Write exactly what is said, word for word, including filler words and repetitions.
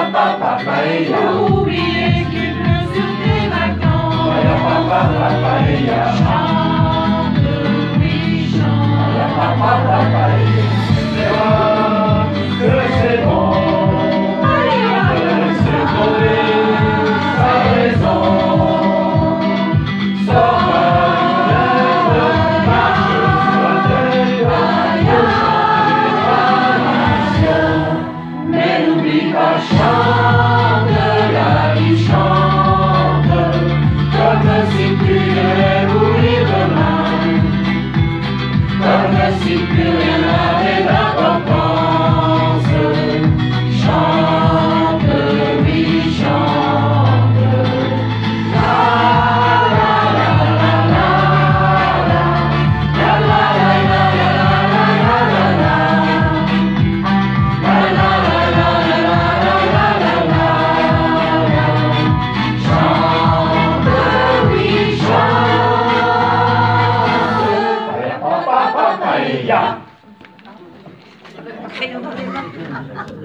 Oubliez qu'il pleut sur tes vacances. Chante, oui, chante. C'est bon, c'est trouvé sa raison. Sors marche sur la terre, mais n'oublie pas, chante, la vie chante, comme si tu devais mourir demain, comme si plus rien n'avait d'importance. Chante, oui, chante, la la la la la la, la la la la la la la la, la la la la la la la la. Chante, oui, chante.